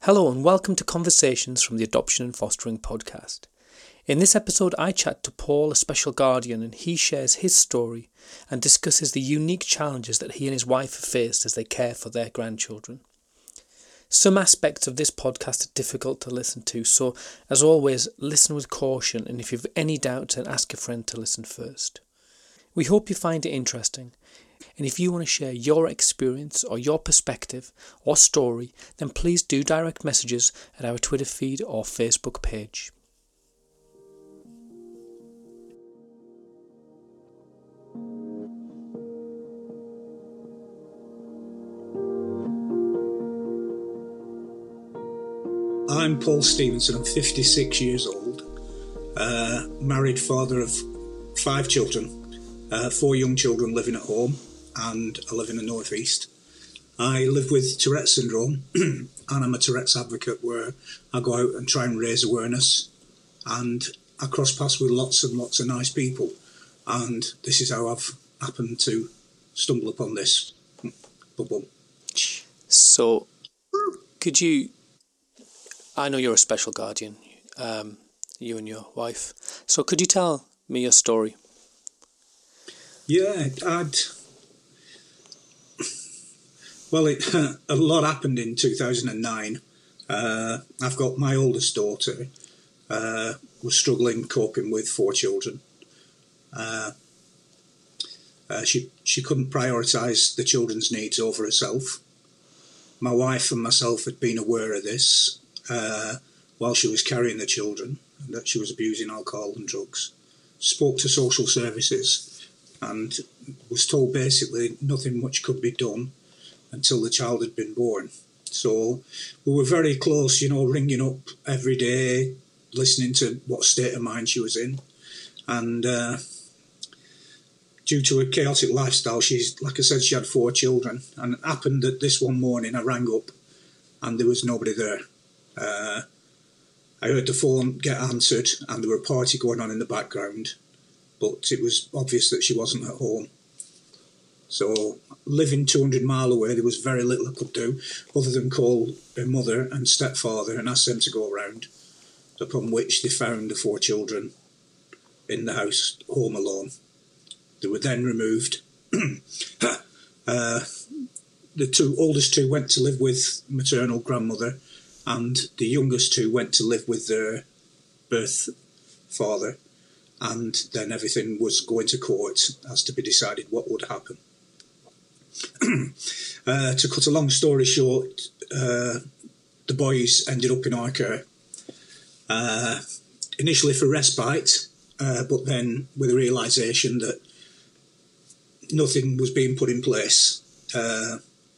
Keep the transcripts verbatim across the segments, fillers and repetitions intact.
Hello and welcome to Conversations from the Adoption and Fostering podcast. In this episode I chat to Paul, a special guardian, and he shares his story and discusses the unique challenges that he and his wife have faced as they care for their grandchildren. Some aspects of this podcast are difficult to listen to, so as always, listen with caution, and if you have any doubts, then ask a friend to listen first. We hope you find it interesting. And if you want to share your experience or your perspective or story, then please do direct messages at our Twitter feed or Facebook page. I'm Paul Stevenson. I'm fifty-six years old, uh, married father of five children, uh, four young children living at home, and I live in the North East. I live with Tourette's syndrome and I'm a Tourette's advocate, where I go out and try and raise awareness, and I cross paths with lots and lots of nice people, and this is how I've happened to stumble upon this. Boom. So, could you, I know you're a special guardian, um, you and your wife, so could you tell me your story? Yeah, I'd... Well, it, a lot happened in two thousand nine. Uh, I've got my oldest daughter, uh, was struggling coping with four children. Uh, uh, she she couldn't prioritise the children's needs over herself. My wife and myself had been aware of this uh, while she was carrying the children, and that she was abusing alcohol and drugs. Spoke to social services and was told basically nothing much could be done until the child had been born. So we were very close, you know, ringing up every day, listening to what state of mind she was in. And uh, due to a chaotic lifestyle, she's, like I said, she had four children. And it happened that this one morning I rang up and there was nobody there. Uh, I heard the phone get answered and there were a party going on in the background, but it was obvious that she wasn't at home. So, living two hundred mile away, there was very little I could do other than call her mother and stepfather and ask them to go around, upon which they found the four children in the house, home alone. They were then removed. uh, the two oldest two went to live with maternal grandmother, and the youngest two went to live with their birth father, and then everything was going to court as to be decided what would happen. uh, to cut a long story short, uh, the boys ended up in our care, uh, initially for respite, uh, but then with the realisation that nothing was being put in place, uh,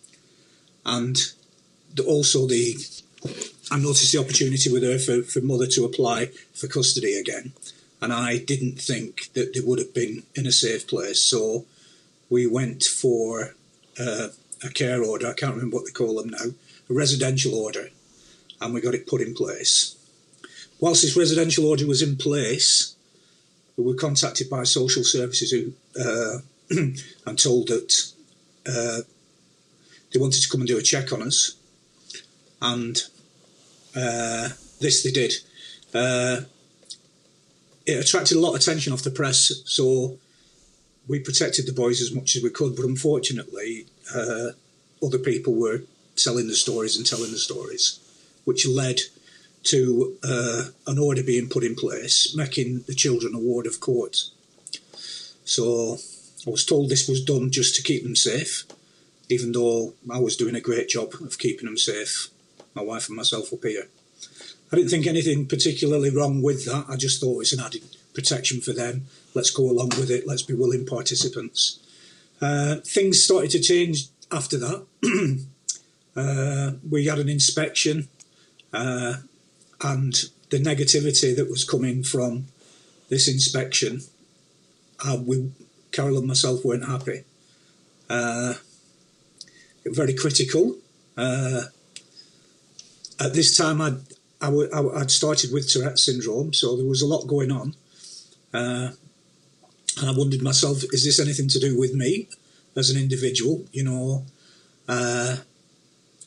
and the, also the I noticed the opportunity with her for, for mother to apply for custody again, and I didn't think that they would have been in a safe place, so we went for Uh, a care order. I can't remember what they call them now, a residential order, and we got it put in place. Whilst this residential order was in place, we were contacted by social services who uh, and told that uh, they wanted to come and do a check on us, and uh, this they did. Uh, it attracted a lot of attention off the press, so we protected the boys as much as we could, but unfortunately uh, other people were telling the stories and telling the stories, which led to uh, an order being put in place, making the children a ward of court. So I was told this was done just to keep them safe, even though I was doing a great job of keeping them safe, my wife and myself up here. I didn't think anything particularly wrong with that. I just thought it's an added protection for them. Let's go along with it. Let's be willing participants. Uh, things started to change after that. uh, we had an inspection, uh, and the negativity that was coming from this inspection, uh, we, Carol and myself weren't happy. Uh, very critical. Uh, at this time, I'd, I w- I'd started with Tourette's syndrome, so there was a lot going on. Uh, and I wondered myself, is this anything to do with me as an individual? You know, uh,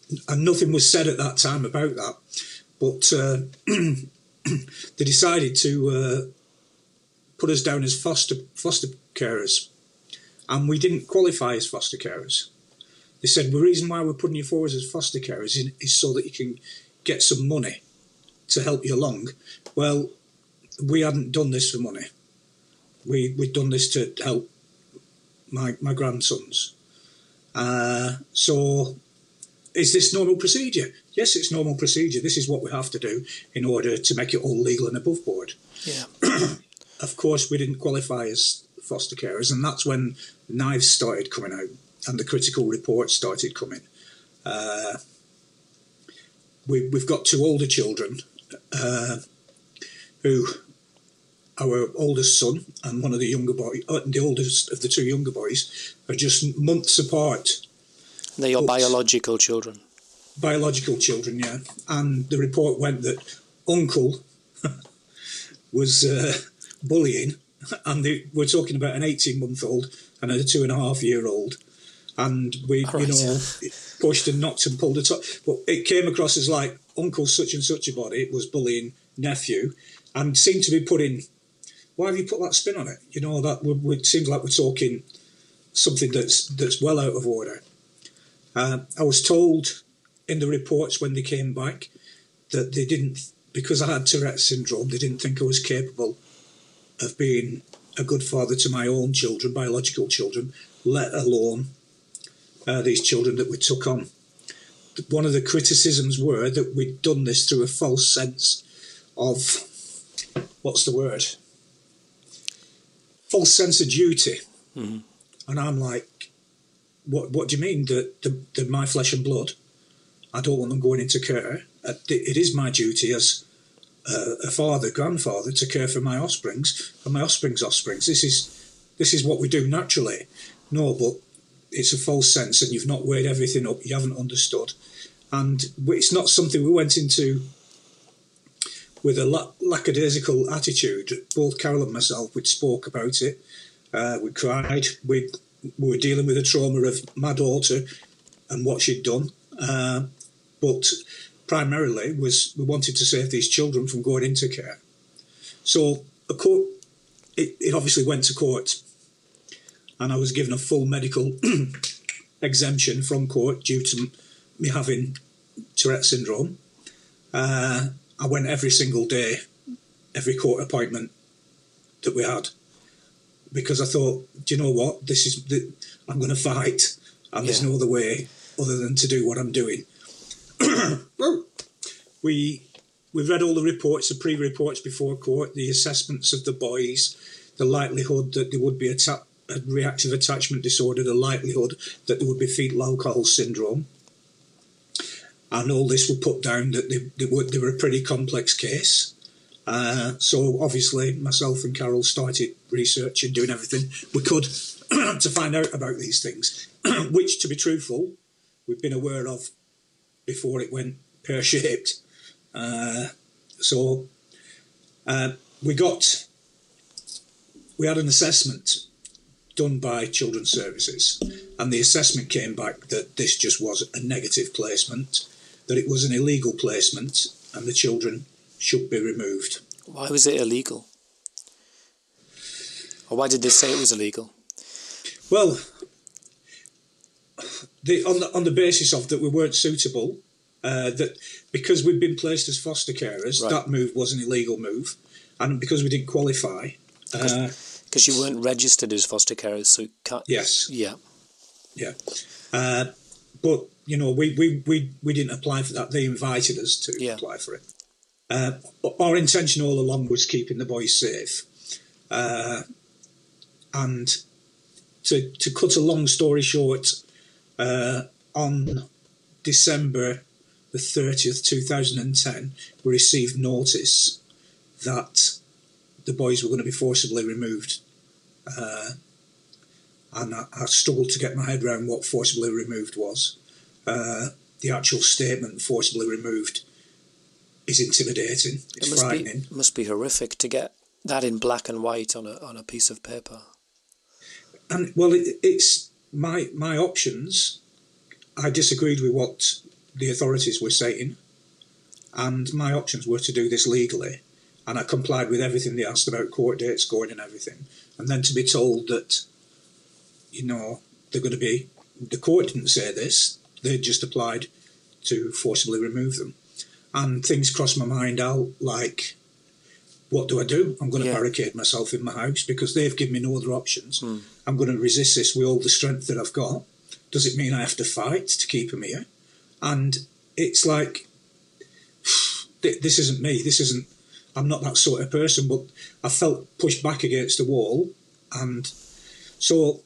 and nothing was said at that time about that. But uh, they decided to uh, put us down as foster foster carers, and we didn't qualify as foster carers. They said the reason why we're putting you forward as foster carers is, is so that you can get some money to help you along. Well, we hadn't done this for money. We we'd done this to help my my grandsons. Uh, so, is this normal procedure? Yes, it's normal procedure. This is what we have to do in order to make it all legal and above board. Yeah. Of course, we didn't qualify as foster carers, and that's when knives started coming out and the critical reports started coming. Uh, we, we've got two older children uh, who, our oldest son and one of the younger boys, uh, the oldest of the two younger boys, are just months apart. They're your biological children. Biological children, yeah. And the report went that uncle was uh, bullying, and they, we're talking about an eighteen-month-old and a two-and-a-half-year-old, and we, right. you know, pushed and knocked and pulled it up. But it came across as like uncle such and such a body was bullying nephew, and seemed to be putting, why have you put that spin on it? You know, that we, we, it seems like we're talking something that's that's well out of order. Uh, I was told in the reports when they came back that they didn't, because I had Tourette's syndrome, they didn't think I was capable of being a good father to my own children, biological children, let alone uh, these children that we took on. One of the criticisms were that we'd done this through a false sense of, what's the word? False sense of duty. Mm-hmm. And I'm like, what What do you mean? That the, the, my flesh and blood? I don't want them going into care. It is my duty as a father, grandfather, to care for my offsprings and my offspring's offsprings. This is this is what we do naturally. No, but it's a false sense, and you've not weighed everything up. You haven't understood, and it's not something we went into with a la- lackadaisical attitude. Both Carol and myself, we'd spoke about it. Uh, we cried. We we were dealing with the trauma of my daughter and what she'd done. Uh, but primarily was we wanted to save these children from going into care. So a court, it, it obviously went to court, and I was given a full medical exemption from court due to me having Tourette's syndrome. Uh, I went every single day, every court appointment that we had, because I thought, do you know what, this is the, I'm going to fight, and yeah. There's no other way other than to do what I'm doing. Well, we we've read all the reports, the pre-reports before court, the assessments of the boys, the likelihood that there would be a, ta- a reactive attachment disorder, the likelihood that there would be fetal alcohol syndrome, and all this would put down that they, they, were, they were a pretty complex case. Uh, so obviously myself and Carol started researching, doing everything we could to find out about these things, which, to be truthful, we've been aware of before it went pear-shaped. Uh, so uh, we got, we had an assessment done by Children's Services, and the assessment came back that this just was a negative placement, that it was an illegal placement, and the children should be removed. Why was it illegal? Or why did they say it was illegal? Well, the, on the on the basis of that we weren't suitable, uh, that because we'd been placed as foster carers, right. That move was an illegal move, and because we didn't qualify, because uh, you weren't registered as foster carers, so you can't. Yes. Yeah. Yeah. Uh, but you know, we, we we we didn't apply for that. They invited us to yeah. apply for it. Uh, our intention all along was keeping the boys safe, uh, and to to cut a long story short, uh, on December the thirtieth, two thousand ten, we received notice that the boys were going to be forcibly removed, uh, and I, I struggled to get my head around what forcibly removed was. Uh, the actual statement, forcibly removed, is intimidating. It's it must frightening. Be, must be horrific to get that in black and white on a on a piece of paper. And well, it, it's my my options. I disagreed with what the authorities were saying, and my options were to do this legally, and I complied with everything they asked about court dates going and everything, and then to be told that, you know, they're going to be, the court didn't say this, they just applied to forcibly remove them. And things crossed my mind out like, what do I do? I'm going to yeah. barricade myself in my house because they've given me no other options. Mm. I'm going to resist this with all the strength that I've got. Does it mean I have to fight to keep them here? And it's like, this isn't me. This isn't, I'm not that sort of person, but I felt pushed back against the wall. And so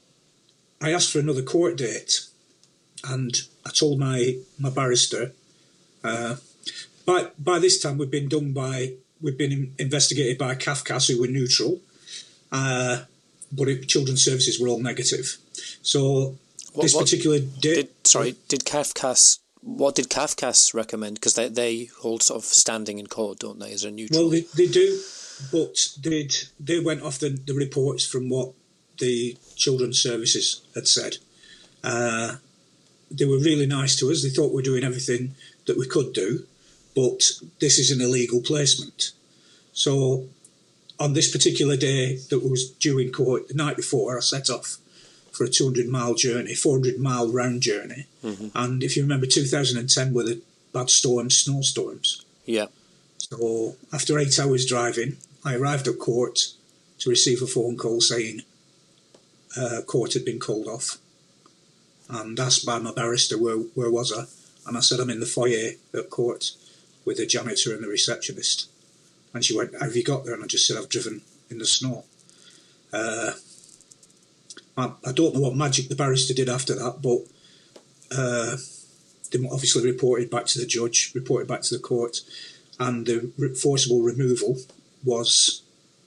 I asked for another court date, and I told my, my barrister, uh, by, by this time we'd been done by, we'd been investigated by C A F C A S, who were neutral, uh, but it, Children's Services were all negative. So what, this what particular date... Did, sorry, did C A F C A S... What did C A F C A S recommend? Because they, they hold sort of standing in court, don't they, as a neutral? Well, they, they do, but they'd, they went off the, the reports from what the Children's Services had said. Uh, they were really nice to us. They thought we were doing everything that we could do, but this is an illegal placement. So on this particular day that was due in court, the night before, I set off for a two hundred mile journey, four hundred mile round journey. Mm-hmm. And if you remember, two thousand ten were the bad storms, snowstorms. Yeah. So after eight hours driving, I arrived at court to receive a phone call saying uh, court had been called off, and asked by my barrister where, where was I, and I said I'm in the foyer at court with the janitor and the receptionist. And she went, have you got there? And I just said, I've driven in the snow. Uh, I, I don't know what magic the barrister did after that, but uh, they obviously reported back to the judge, reported back to the court, and the re- forcible removal was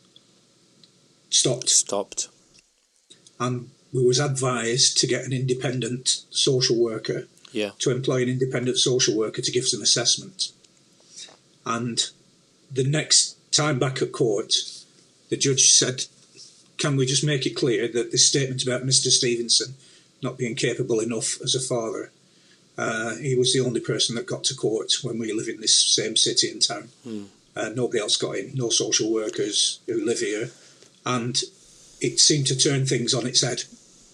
stopped. Stopped. And we was advised to get an independent social worker, yeah. to employ an independent social worker to give us an assessment. And the next time back at court, the judge said, can we just make it clear that this statement about Mister Stevenson not being capable enough as a father, uh, he was the only person that got to court when we live in this same city and town. Mm. Uh, nobody else got in, no social workers who live here. And it seemed to turn things on its head.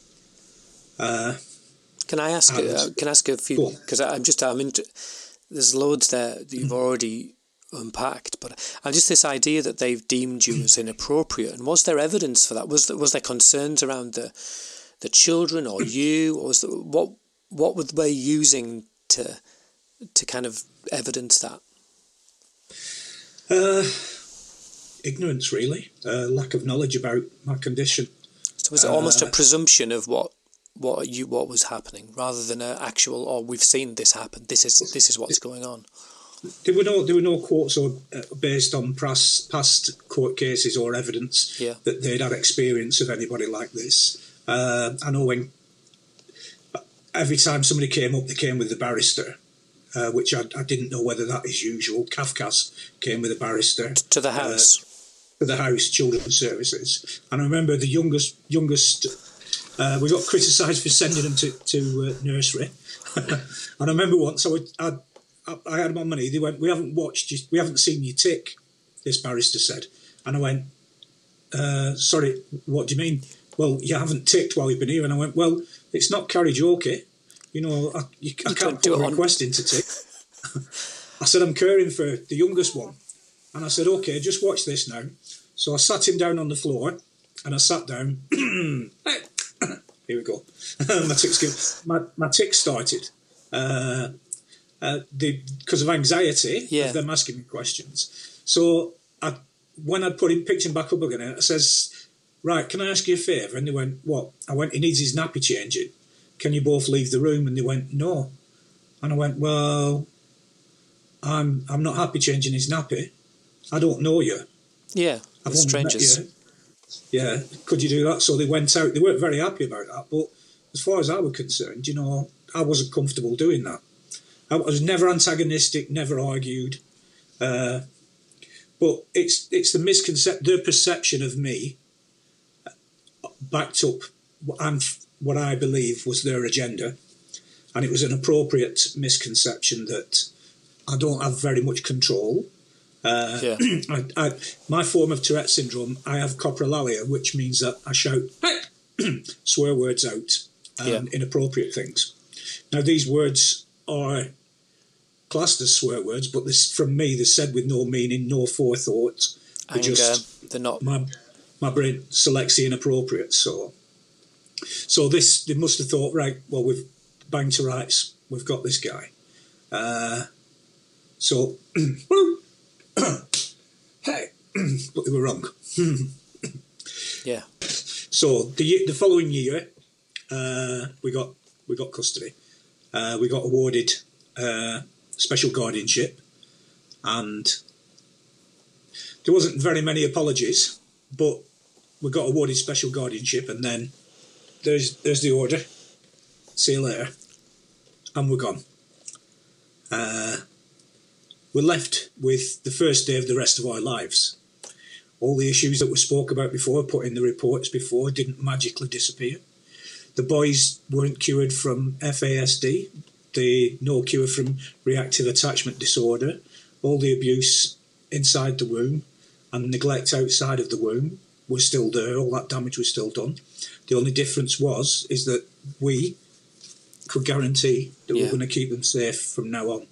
Uh, can I ask? Uh, can I ask a few? Because I'm just, I'm into. There's loads there that you've already unpacked, but and just this idea that they've deemed you as inappropriate. And was there evidence for that? Was there, was there concerns around the the children or you? Or was there, what what were they using to to kind of evidence that? Uh, ignorance, really. Uh, lack of knowledge about my condition. So was it almost uh, a presumption of what what you what was happening, rather than an actual, oh, we've seen this happen. This is this is what's going on. There were no there were no quotes or uh, based on past past court cases or evidence yeah. that they'd had experience of anybody like this. Uh, I know when every time somebody came up, they came with the barrister, uh, which I, I didn't know whether that is usual. C A F C A S came with a barrister to the house, uh, to the house, Children's Services, and I remember the youngest youngest. Uh, we got criticised for sending them to to uh, nursery, and I remember once I would. I'd, I had my money. They went, we haven't watched you, we haven't seen you tick, this barrister said. And I went, uh, sorry, what do you mean? Well, you haven't ticked while you've been here. And I went, well, it's not karaoke. You know, I, you, I can't put a request in to tick. I said, I'm caring for the youngest one. And I said, okay, just watch this now. So I sat him down on the floor, and I sat down. Here we go. my, ticks, my, my tick started. Uh, Uh, because of anxiety yeah. of them asking me questions. So I, when I'd put him, picked him back up again, I says, right, can I ask you a favour? And they went, what? I went, he needs his nappy changing. Can you both leave the room? And they went, no. And I went, well, I'm I'm not happy changing his nappy. I don't know you. Yeah, I've strangers. Met you. Yeah, could you do that? So they went out. They weren't very happy about that. But as far as I was concerned, you know, I wasn't comfortable doing that. I was never antagonistic, never argued, uh, but it's it's the misconception, their perception of me, backed up what I'm what I believe was their agenda, and it was an appropriate misconception that I don't have very much control. Uh, yeah. I, I, my form of Tourette syndrome, I have coprolalia, which means that I shout swear words out and yeah. inappropriate things. Now, these words are classed as swear words, but this, from me, they're said with no meaning, no forethought. They're Anger, just they're not. My, my brain selects the inappropriate. So, so this, they must have thought, right, well, we've banged to rights. We've got this guy. Uh, so, hey, but they were wrong. yeah. So the the following year, uh, we got we got custody. Uh, we got awarded uh, special guardianship, and there wasn't very many apologies, but we got awarded special guardianship, and then there's there's the order. See you later, and we're gone. Uh, we're left with the first day of the rest of our lives. All the issues that were spoke about before, put in the reports before, didn't magically disappear. The boys weren't cured from F A S D. They no cure from reactive attachment disorder. All the abuse inside the womb and neglect outside of the womb was still there. All that damage was still done. The only difference was is that we could guarantee that yeah. we were going to keep them safe from now on.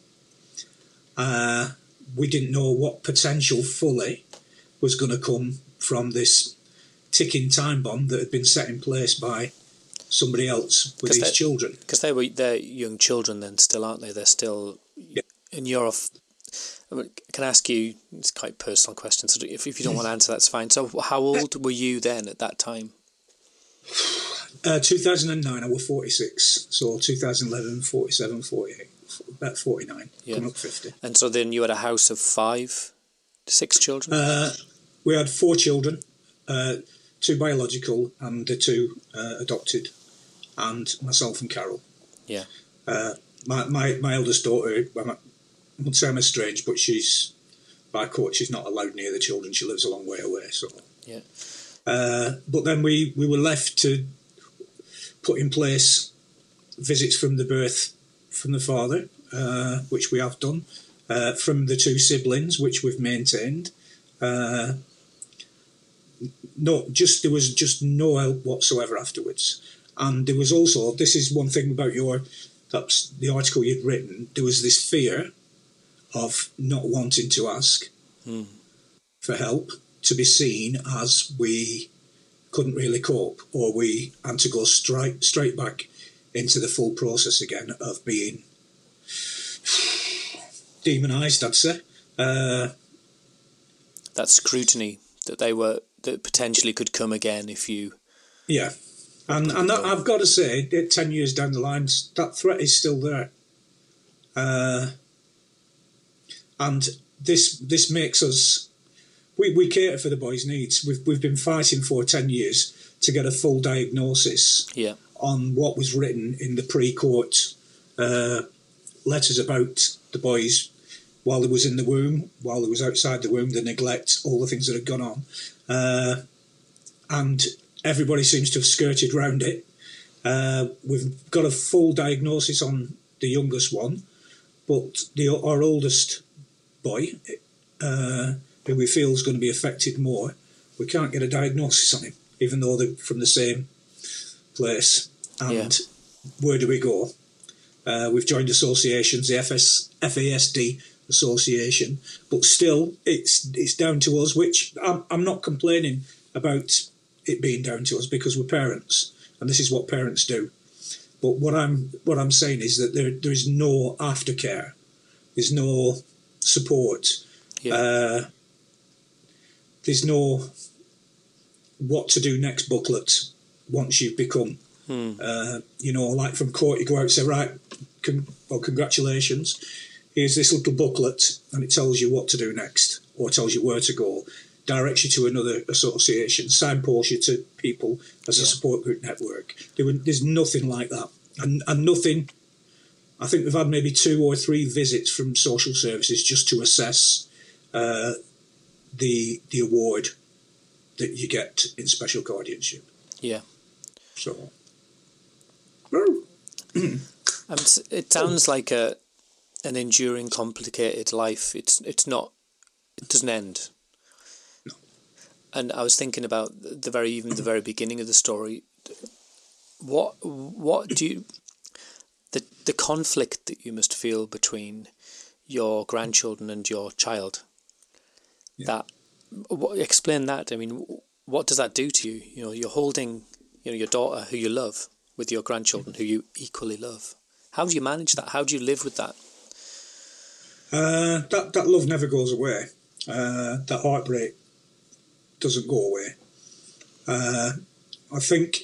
Uh, we didn't know what potential fully was going to come from this ticking time bomb that had been set in place by somebody else with these children. Because they were they're young children then still, aren't they? They're still... Yeah. And you're off... I mean, can I ask you... It's quite a personal question, so if, if you don't want to answer, that's fine. So how old were you then at that time? Uh, two thousand nine, I was forty-six. So two thousand eleven, forty-seven, forty-eight. About forty-nine. Yeah. Coming up fifty. And so then you had a house of five... Six children? Uh, we had four children, uh, two biological and the two uh, adopted, and myself and Carol. Yeah. Uh, my, my my eldest daughter, I wouldn't say I'm estranged, but she's, by court, she's not allowed near the children. She lives a long way away. So. Yeah. Uh, but then we, we were left to put in place visits from the birth from the father, uh, which we have done. Uh, from the two siblings, which we've maintained, uh, no, just there was just no help whatsoever afterwards. And there was also, this is one thing about your, that's the article you'd written. There was this fear of not wanting to ask hmm. for help, to be seen as we couldn't really cope, or we had to go straight straight back into the full process again of being demonised, I'd say. Uh, that scrutiny that they were, that potentially could come again if you... Yeah. And and that, I've got to say, ten years down the line, that threat is still there. Uh, and this this makes us... We, we cater for the boys' needs. We've, we've been fighting for ten years to get a full diagnosis yeah. on what was written in the pre-court uh, letters about the boys while they was in the womb, while they was outside the womb, the neglect, all the things that had gone on. Uh, and everybody seems to have skirted round it. Uh, we've got a full diagnosis on the youngest one, but the, our oldest boy, uh, who we feel is going to be affected more, we can't get a diagnosis on him, even though they're from the same place. And yeah. where do we go? Uh, we've joined associations, the F S, F A S D Association, but still it's it's down to us, which I'm, I'm not complaining about it being down to us, because we're parents and this is what parents do. But what I'm what I'm saying is that there there is no aftercare, there's no support, yeah. uh, there's no what to do next booklet once you've become, hmm. uh, you know, like from court you go out and say, right, con- well, congratulations. Here's this little booklet, and it tells you what to do next, or tells you where to go, directs you to another association, signposts you to people as yeah. a support group network. There were, there's nothing like that. And, and nothing, I think we've had maybe two or three visits from social services just to assess uh, the the award that you get in special guardianship. Yeah. So... Um, it sounds like a an enduring, complicated life. It's it's not. It doesn't end. No. And I was thinking about the very even the very beginning of the story. What what do you the the conflict that you must feel between your grandchildren and your child? Yeah. That what, explain that. I mean, what does that do to you? You know, you're holding you know your daughter who you love with your grandchildren who you equally love. How do you manage that? How do you live with that? Uh, that that love never goes away. Uh, that heartbreak doesn't go away. Uh, I think,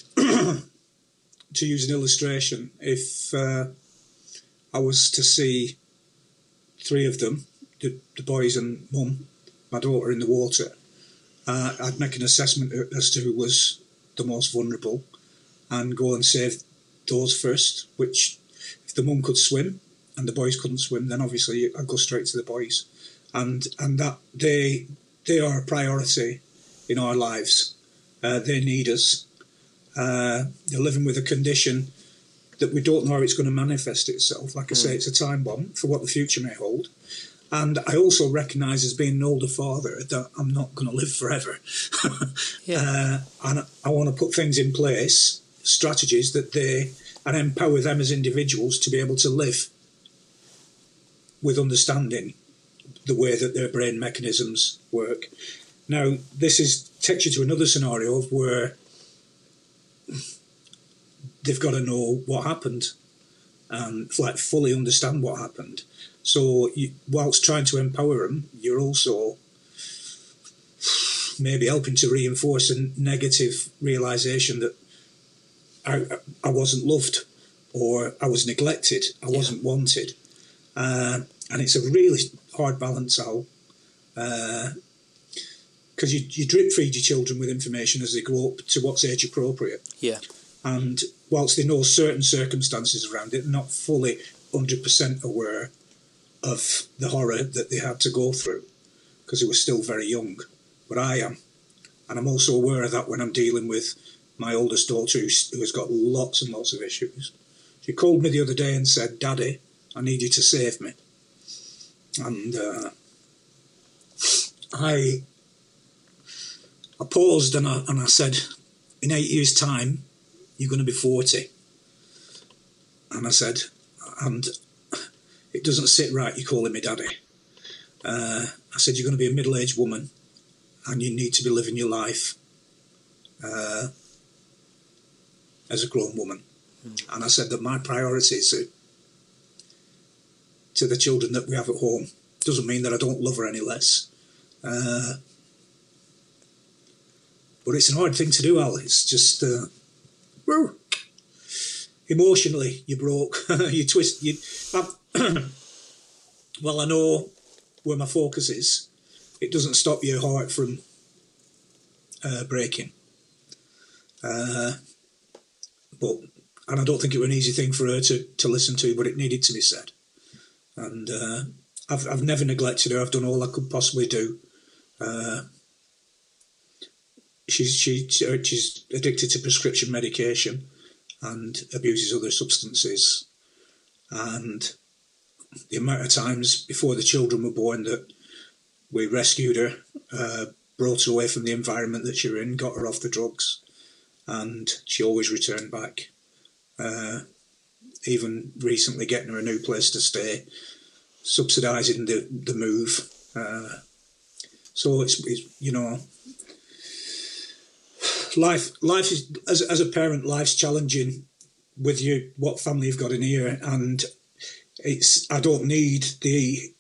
to use an illustration, if uh, I was to see three of them, the, the boys and mum, my daughter in the water, uh, I'd make an assessment as to who was the most vulnerable and go and save those first, which if the mum could swim and the boys couldn't swim, then obviously I'd go straight to the boys. And and that they they are a priority in our lives. Uh, they need us. Uh, they're living with a condition that we don't know how it's going to manifest itself. Like I mm. say, it's a time bomb for what the future may hold. And I also recognise, as being an older father, that I'm not going to live forever. yeah. uh, and I want to put things in place, strategies that they, and empower them as individuals to be able to live with understanding the way that their brain mechanisms work. Now, this is takes you to another scenario of where they've got to know what happened and like fully understand what happened. So, you, whilst trying to empower them, you're also maybe helping to reinforce a negative realisation that I, I wasn't loved or I was neglected, I yeah. wasn't wanted. Uh, and it's a really hard balance, Al, because uh, you, you drip feed your children with information as they grow up to what's age appropriate. Yeah. And whilst they know certain circumstances around it, they're not fully one hundred percent aware of the horror that they had to go through because they were still very young. But I am. And I'm also aware of that when I'm dealing with my oldest daughter who's, who has got lots and lots of issues. She called me the other day and said, "Daddy, I need you to save me." And uh, I I paused and I, and I said, in eight years' time, you're going to be forty. And I said, and it doesn't sit right you calling me daddy. Uh, I said, you're going to be a middle-aged woman and you need to be living your life uh, as a grown woman. Mm. And I said that my priorities are to the children that we have at home. Doesn't mean that I don't love her any less. Uh, but it's an hard thing to do, Al. It's just, uh, woo, emotionally, you broke. you twist. You, well, I know where my focus is. It doesn't stop your heart from uh, breaking. Uh, but, and I don't think it was an easy thing for her to, to listen to, but it needed to be said. And uh, I've I've never neglected her. I've done all I could possibly do. Uh, she's she she's addicted to prescription medication and abuses other substances. And the amount of times before the children were born that we rescued her, uh, brought her away from the environment that she was in, got her off the drugs, and she always returned back. Uh, even recently getting her a new place to stay, subsidising the, the move. Uh, so it's, it's, you know, life life is, as, as a parent, life's challenging with you, what family you've got in here, and it's, I don't need the,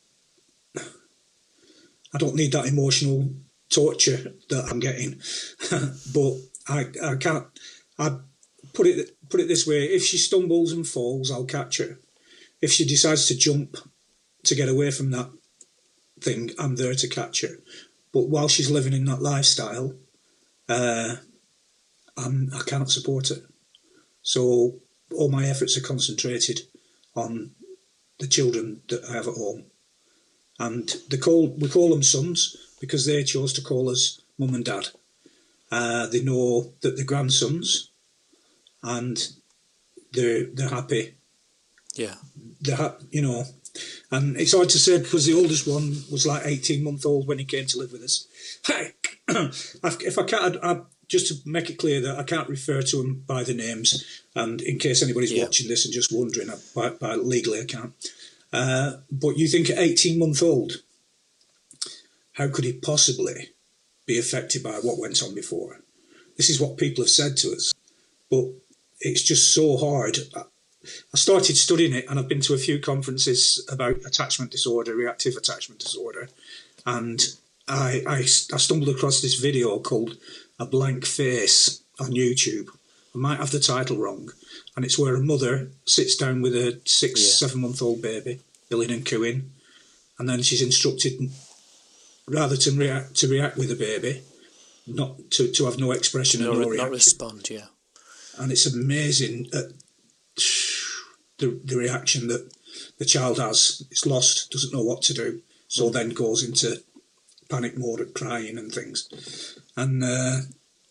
I don't need that emotional torture that I'm getting, but I, I can't, I put it, put it this way, if she stumbles and falls, I'll catch her. If she decides to jump to get away from that thing, I'm there to catch her. But while she's living in that lifestyle, uh, I'm, I cannot support her. So all my efforts are concentrated on the children that I have at home. And they call, we call them sons because they chose to call us mum and dad. Uh, they know that they're grandsons, and they're they're happy Yeah. They had, you know, and it's hard to say because the oldest one was like eighteen month old when he came to live with us. If I can't, I, just to make it clear that I can't refer to them by the names, and in case anybody's yeah. watching this and just wondering, by, by legally I can't. Uh, but you think at eighteen month old, how could he possibly be affected by what went on before? This is what people have said to us, but it's just so hard. I started studying it, and I've been to a few conferences about attachment disorder, reactive attachment disorder, and I, I, I stumbled across this video called A Blank Face on YouTube. I might have the title wrong, and it's where a mother sits down with a six, yeah. seven-month-old baby, billing and cooing, and then she's instructed, rather to react to react with the baby, not to, to have no expression no, and no not reaction. respond, yeah. And it's amazing at the the reaction that the child has. It's lost, doesn't know what to do, so mm. then goes into panic mode and crying and things. And uh,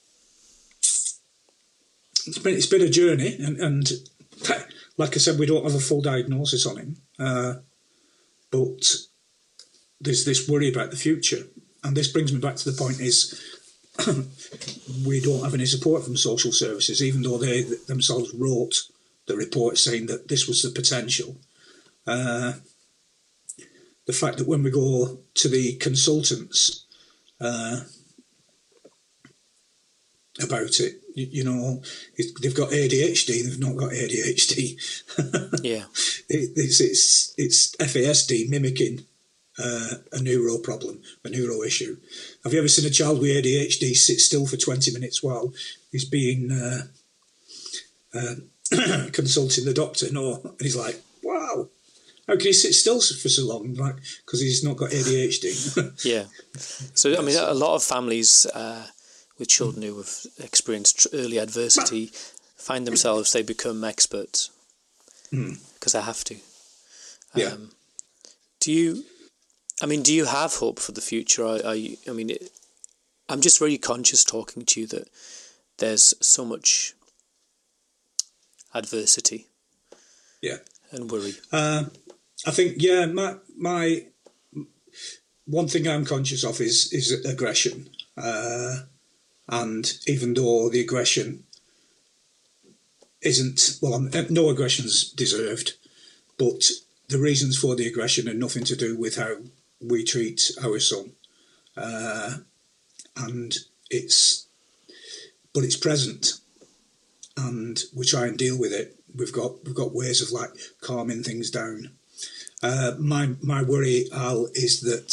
it's been it's been a journey, and, and like I said, we don't have a full diagnosis on him, uh, but there's this worry about the future. And this brings me back to the point is we don't have any support from social services, even though they themselves wrote the report saying that this was the potential. Uh, the fact that when we go to the consultants uh, about it, you, you know, it, they've got A D H D, they've not got A D H D. Yeah, it, it's it's it's F A S D mimicking uh, a neuro problem, a neuro issue. Have you ever seen a child with A D H D sit still for twenty minutes while he's being uh, uh, consulting the doctor? No, and he's like, wow. How can he sit still for so long? Like, because he's not got A D H D. Yeah. So, I mean, a lot of families uh, with children who have experienced early adversity find themselves, they become experts because mm. they have to. Um, yeah. Do you, I mean, do you have hope for the future? Are, are you, I mean, it, I'm just very conscious talking to you that there's so much adversity. Yeah. And worry. Uh, I think, yeah, my my one thing I'm conscious of is is aggression, uh, and even though the aggression isn't well, no aggression's deserved, but the reasons for the aggression are nothing to do with how we treat our son, uh, and it's but it's present, and we try and deal with it. We've got we've got ways of like calming things down. Uh, my my worry, Al, is that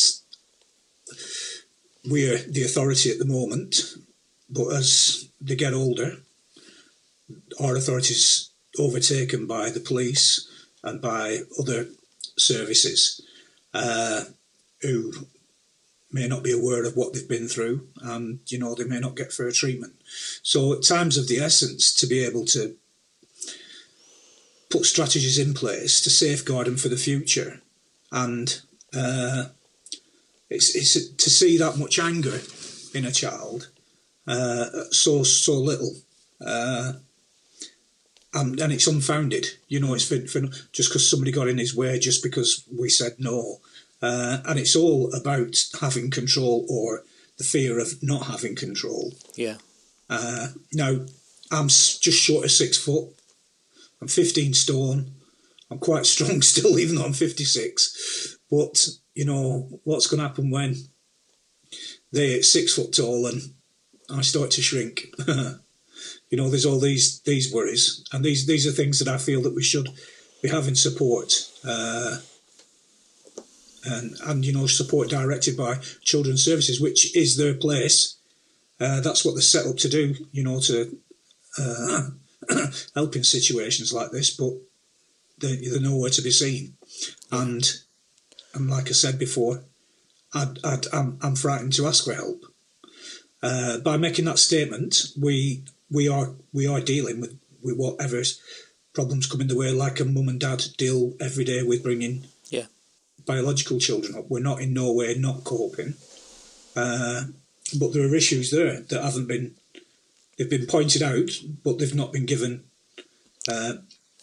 we're the authority at the moment, but as they get older, our authority's overtaken by the police and by other services uh, who may not be aware of what they've been through, and you know they may not get fair treatment. So at times of the essence to be able to put strategies in place to safeguard them for the future, and uh, it's it's to see that much anger in a child, uh, so so little, uh, and and it's unfounded. You know, it's for, for just because somebody got in his way, just because we said no, uh, and it's all about having control or the fear of not having control. Yeah. Uh, now, I'm just short of six foot. I'm fifteen stone. I'm quite strong still, even though I'm fifty-six. But, you know, what's going to happen when they're six foot tall and I start to shrink? You know, there's all these these worries. And these, these are things that I feel that we should be having support. Uh, and, and, you know, support directed by Children's Services, which is their place. Uh, that's what they're set up to do, you know, to... Uh, help in situations like this, but they're, they're nowhere to be seen. And and like I said before, I'd, I'd, I'm, I'm frightened to ask for help. Uh, by making that statement, we we are we are dealing with, with whatever problems come in the way, like a mum and dad deal every day with bringing yeah. biological children up. We're not in no way not coping. Uh, but there are issues there that haven't been... They've been pointed out, but they've not been given uh,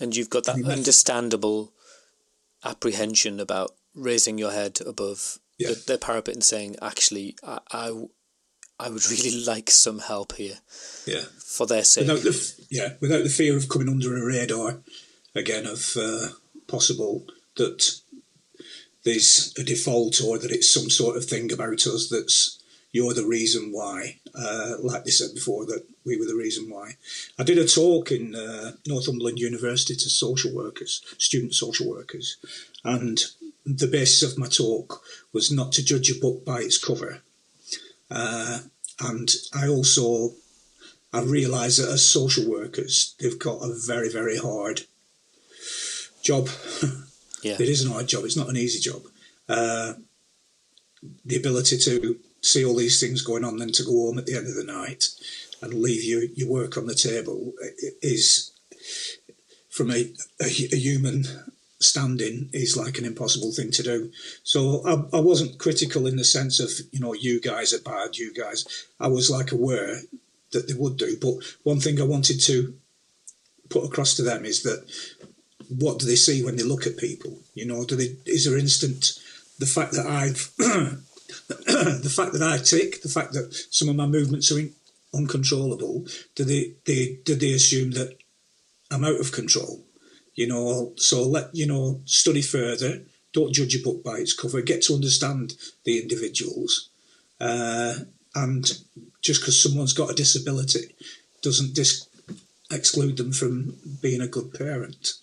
And you've got that understandable apprehension about raising your head above yeah. the, the parapet and saying, actually, I, I, I would really like some help here. Yeah. For their sake. Without the, yeah, without the fear of coming under a radar, again, of uh, possible that there's a default or that it's some sort of thing about us that's you're the reason why, uh, like they said before, that we were the reason why. I did a talk in uh, Northumberland University to social workers, student social workers, and the basis of my talk was not to judge a book by its cover. Uh, and I also, I realised that as social workers, they've got a very, very hard job. Yeah. It is an hard job. It's not an easy job. Uh, the ability to see all these things going on, then to go home at the end of the night and leave your, your work on the table is, from a, a, a human standing, is like an impossible thing to do. So I, I wasn't critical in the sense of, you know, you guys are bad, you guys. I was like aware that they would do. But one thing I wanted to put across to them is that what do they see when they look at people? You know, do they, is there instant, the fact that I've, the fact that I tick, the fact that some of my movements are in, uncontrollable, do they, they, do they assume that I'm out of control? You know, so let, you know, study further, don't judge a book by its cover, get to understand the individuals. Uh, and just because someone's got a disability doesn't dis- exclude them from being a good parent.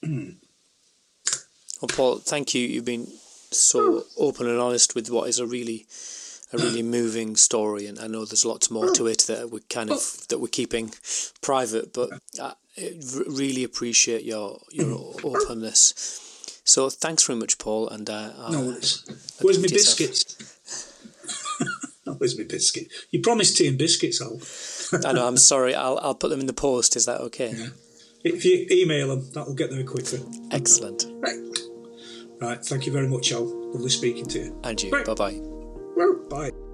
Well, Paul, thank you. You've been so open and honest with what is a really, a really moving story, and I know there's lots more to it that we kind of that we're keeping private. But I really appreciate your your openness. So thanks very much, Paul. And uh, no, where's my biscuits? Where's my biscuit? You promised tea and biscuits, Al. I know. I'm sorry. I'll I'll put them in the post. Is that okay? Yeah. If you email them, that will get there quicker. Excellent. Right. Right. Thank you very much, Al. Lovely speaking to you. And you. Right. Bye-bye. Bye.